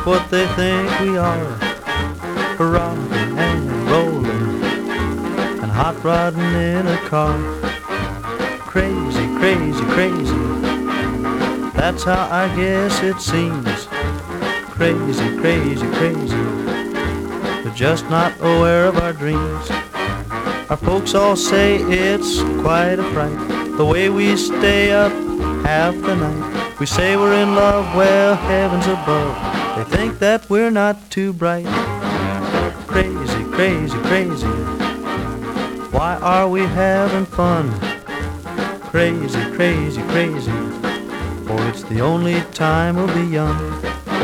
what they think we are, rocking and rolling and hot rodding in a car. Crazy, crazy, crazy, that's how I guess it seems. Crazy, crazy, crazy, we're just not aware of our dreams. Our folks all say it's quite a fright, the way we stay up half the night. We say we're in love, well, heavens above, they think that we're not too bright. Crazy, crazy, crazy, why are we having fun? Crazy, crazy, crazy, for it's the only time we'll be young.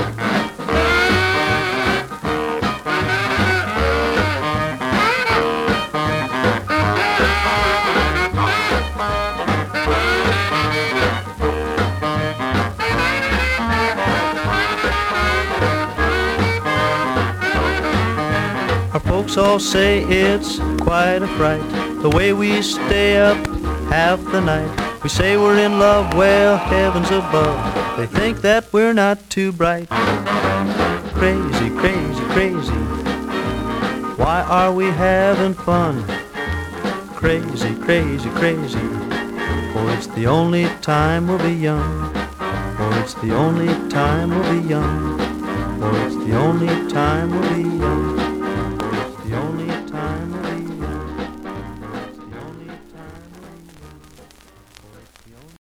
Our folks all say it's quite a fright, the way we stay up half the night. We say we're in love, well, heavens above, they think that we're not too bright. Crazy, crazy, crazy, why are we having fun? Crazy, crazy, crazy, for it's the only time we'll be young. For it's the only time we'll be young. For it's the only time we'll be young. For it's the only